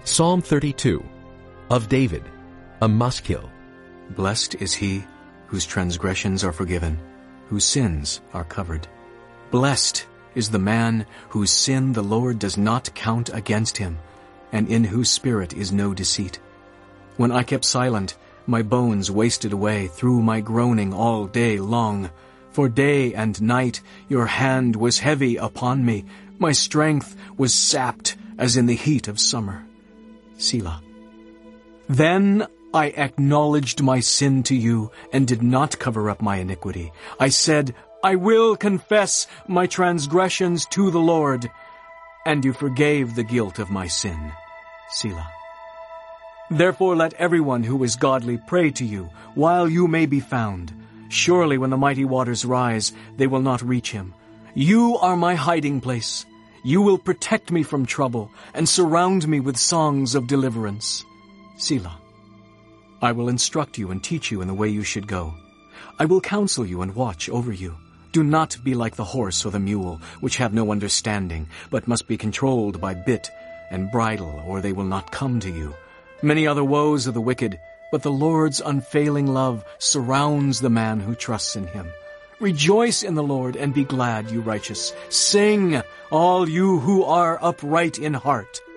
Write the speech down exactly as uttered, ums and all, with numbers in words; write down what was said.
Psalm thirty-two, of David, a Maskil. Blessed is he whose transgressions are forgiven, whose sins are covered. Blessed is the man whose sin the Lord does not count against him, and in whose spirit is no deceit. When I kept silent, my bones wasted away through my groaning all day long. For day and night your hand was heavy upon me. My strength was sapped as in the heat of summer. Selah. Then I acknowledged my sin to you and did not cover up my iniquity. I said, I will confess my transgressions to the Lord, and you forgave the guilt of my sin. Selah. Therefore let everyone who is godly pray to you while you may be found. Surely when the mighty waters rise, they will not reach him. You are my hiding place. You will protect me from trouble and surround me with songs of deliverance. Selah. I will instruct you and teach you in the way you should go. I will counsel you and watch over you. Do not be like the horse or the mule, which have no understanding, but must be controlled by bit and bridle, or they will not come to you. Many are the woes of the wicked, but the Lord's unfailing love surrounds the man who trusts in him. Rejoice in the Lord and be glad, you righteous. Sing, all you who are upright in heart.